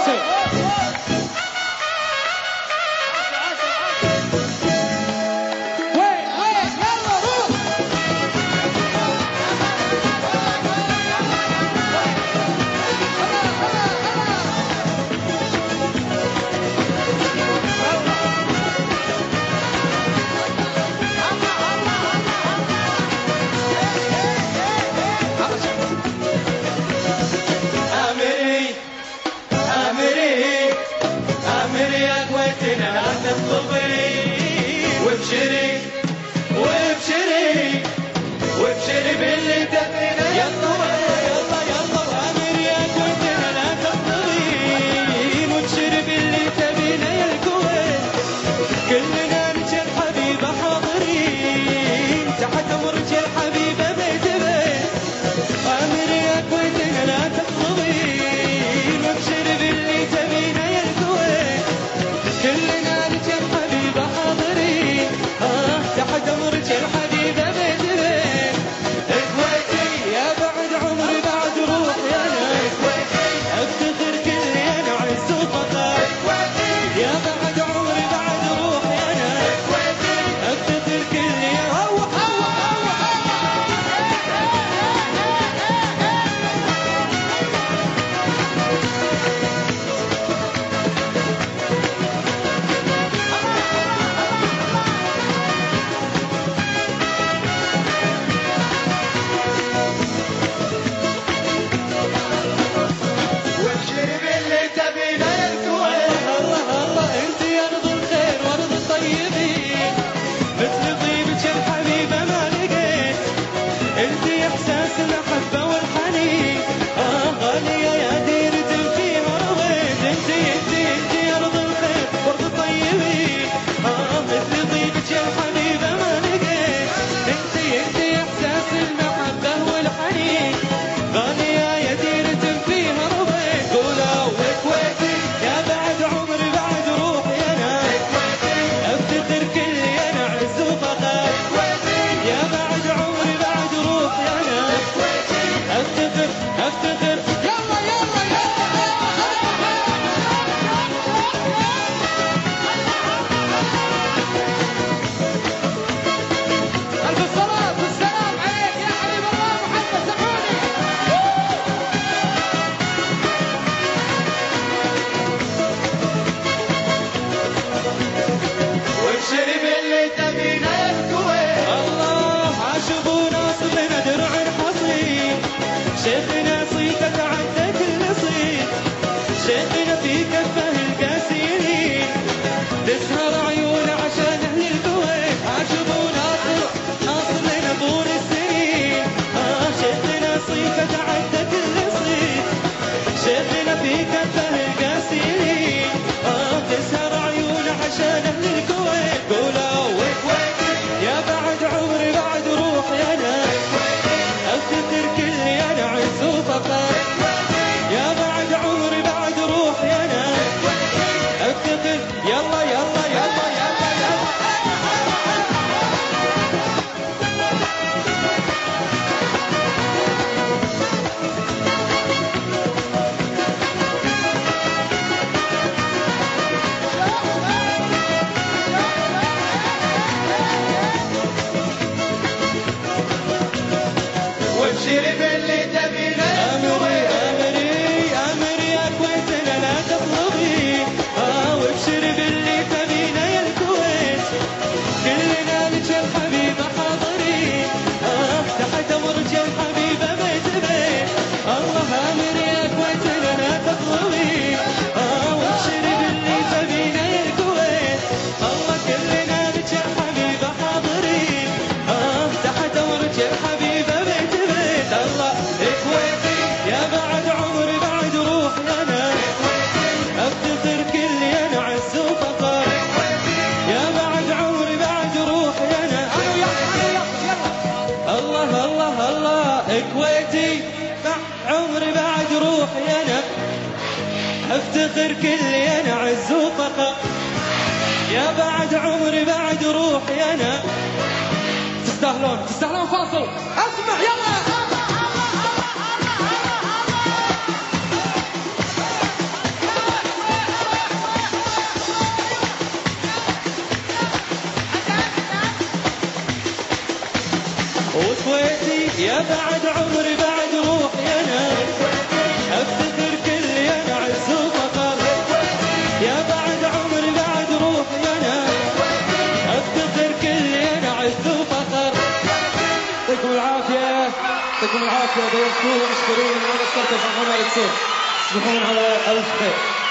راسي. وابشري باللي تبينه يلا يلا يلا وامر يا كويتنا لا تطلبين وابشري باللي تبينه يا الكويت كلنا رجال حبيبه حاضرين تحت امرك يا الحبيبه بيت بيت وامر يا كويتنا لا تطلبين وابشري باللي تبينه يا الكويت كلنا رجال حبيبه حاضرين تحت امرك يا الحبيبه بيت بيت اخوتي يا بعد عمري بعد روحي انا افتخر كل انا عز وفخر يا بعد عمري بعد روحي انا افتخر كل شيخنا في كفه القاسيين تسهر عيون عشان اهل الكويت عاشب ناصر لنا طول السنين شيخنا صيفه عدى كل صيف شيخنا في كفه القاسيين تسهر عيون عشان اهل الكويت قولوا وكويتي يا بعد عمري بعد روحي انا افتخر كل انا عز وفخر يا بعد عمري بعد روحي انا افتخر يلا يلا يلا يلا يلا وابشري باللي تبينه امري يا كويتنا لا تطلبي وابشري باللي تبينه يا الكويت كلنا لك يا الحبيبه حاضرين تحت امرك يا الحبيبه بيت بيت الله امري يا كويتنا لا تطلبي وابشري باللي تبينه يا الكويت الله كلنا لك يا الحبيبه حاضرين تحت امرك يا الحبيبه بيت بيت الله كويتي يا بعد عمري بعد روحي انا افتخر كل انا عز وفخر يا بعد عمري بعد روحي انا الله الله الله كويتي مع عمري بعد روحي انا افتخر كل انا عز وفخر يا بعد عمري بعد روحي انا تستاهلون فاصل اسمع يلا كويتي يا بعد عمري بعد روحي انا افتخر كل انا عز وفخر يا بعد عمري بعد روحي انا افتخر كل انا عز وفخر. يعطيكم العافيه يعطيكم العافيه ضيفتوه مشكورين وانا اشكركم على الصوت. تصبحون على الف خير.